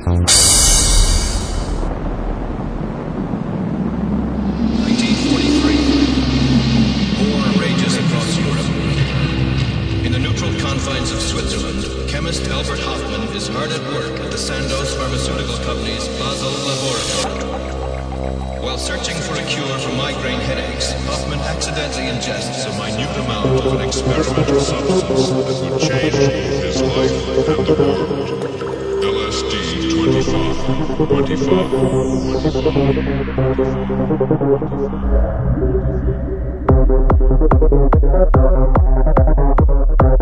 confines of Switzerland, chemist Albert Hoffman is hard at work at the Sandoz Pharmaceutical Company's Basel laboratory. While searching for a cure for migraine headaches, Hoffman accidentally ingests a minute amount of an experimental substance that would change his life and the world. LSD 25.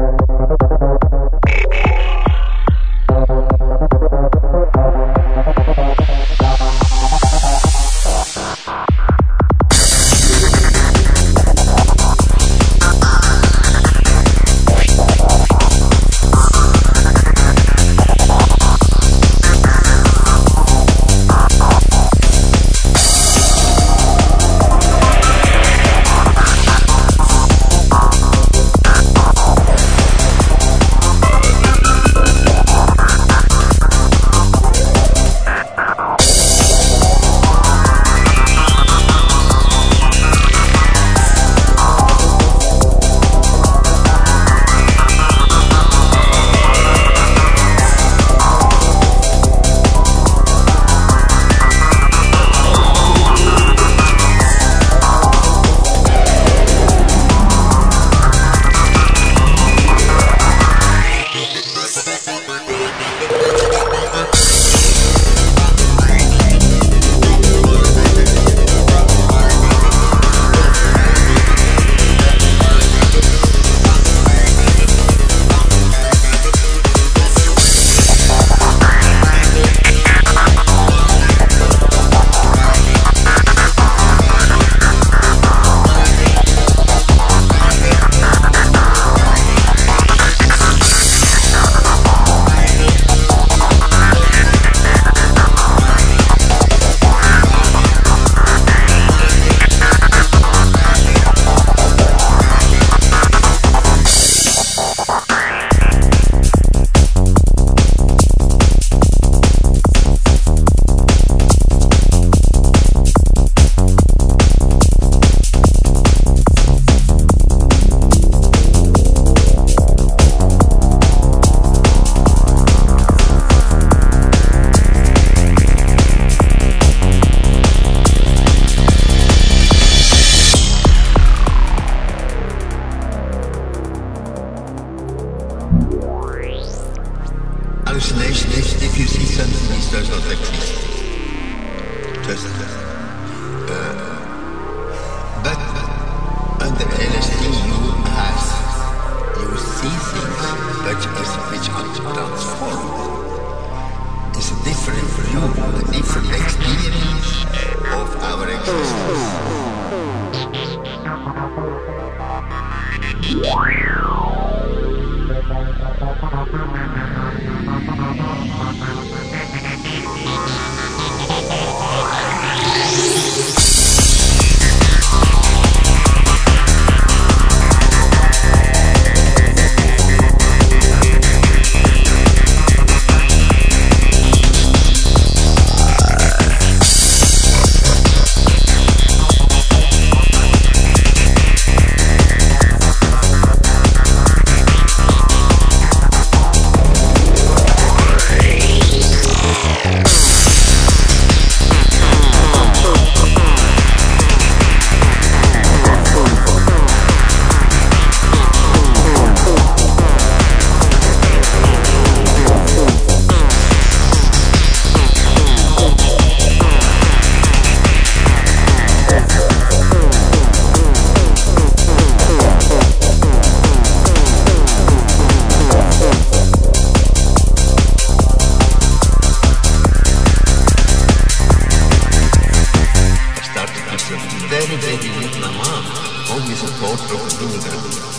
Hallucination is if you see something which does not exist. But under LSD you see things which are transformed. It's a different view, a different experience of our existence. Very little my mom, always a thought of immigrants.